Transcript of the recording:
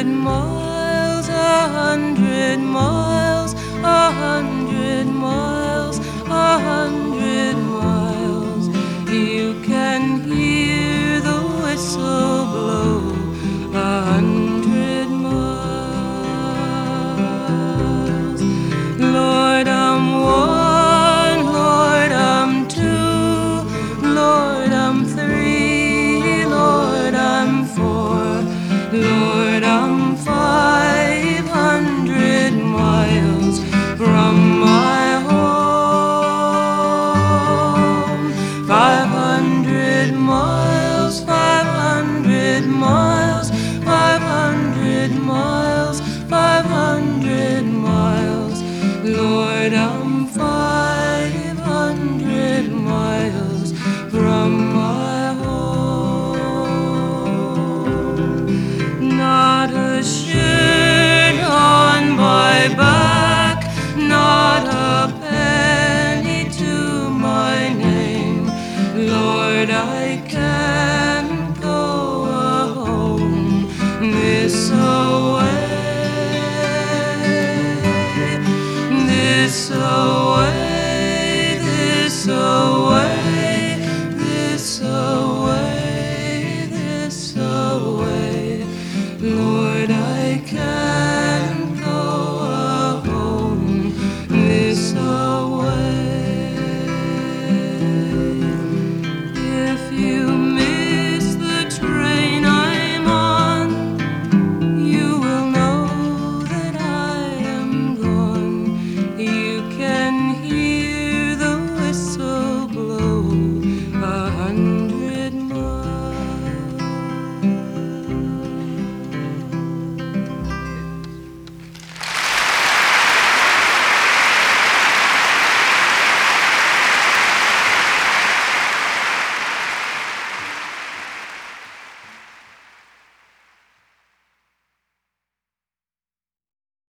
miles, 100 miles, 100 miles, 100 miles. You can hear the whistle blow 100 miles. Lord, I'm one, Lord, I'm two, Lord, I'm three, Lord, I'm four, Lord, I'm 500 miles from my home. 500 miles, 500 miles, 500 miles, 500 miles. Lord, I'm 500 miles from my home. Not a shirt on my back, not a penny to my name. Lord, I can't go home this away, this away.